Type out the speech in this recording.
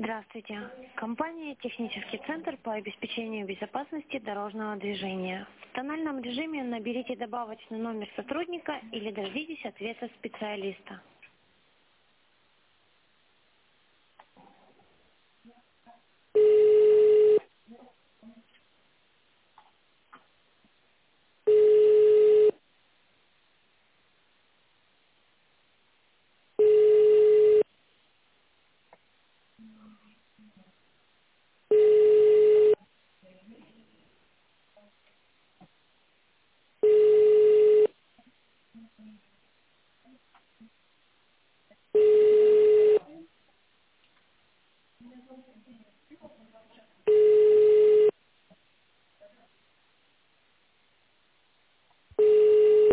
Здравствуйте. Компания «Технический центр по обеспечению безопасности дорожного движения». В тональном режиме наберите добавочный номер сотрудника или дождитесь ответа специалиста.